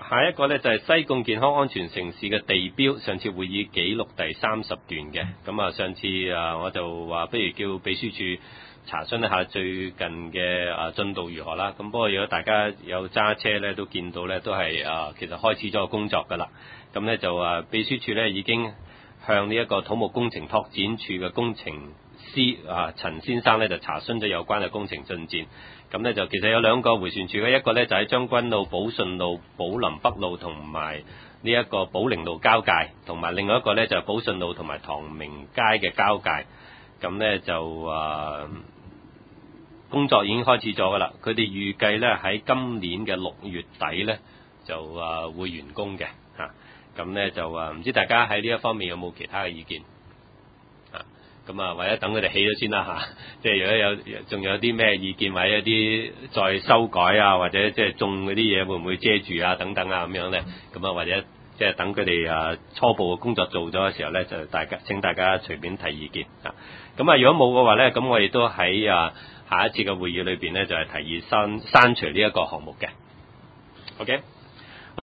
下一個呢，就係西貢健康安全城市嘅地標，上次會議記錄第30段嘅。咁啊，上次我就話不如叫秘書處查詢一下最近嘅進度如何啦。咁不過如果大家有揸車呢，都見到呢都係其實開始咗個工作㗎啦。咁呢就秘書處呢已經向呢一個土木工程拓展處嘅工程師陳先生呢就查詢咗有關嘅工程進展。咁呢就其實有兩個迴旋處嘅，一個呢就喺將軍澳、寶順路、寶林北路同埋呢一個寶寧路交界，同埋另外一個呢就係寶順路同埋唐明街嘅交界。咁呢就工作已經開始咗㗎啦，佢哋預計呢喺今年嘅6月底呢就會完工嘅嚇。咁呢就唔知大家喺呢一方面有冇其他嘅意見？咁或者等佢哋起咗先啦嚇，即係如果仲有啲咩意見或者一啲再修改或者即係種嗰啲嘢會唔會遮住等等咁樣咧？咁或者即係等佢哋初步嘅工作做咗嘅時候咧，就請大家隨便提意見啊。咁如果冇嘅話咧，咁我亦都喺下一次嘅會議裏邊咧，就係提議刪除呢一個項目嘅。OK。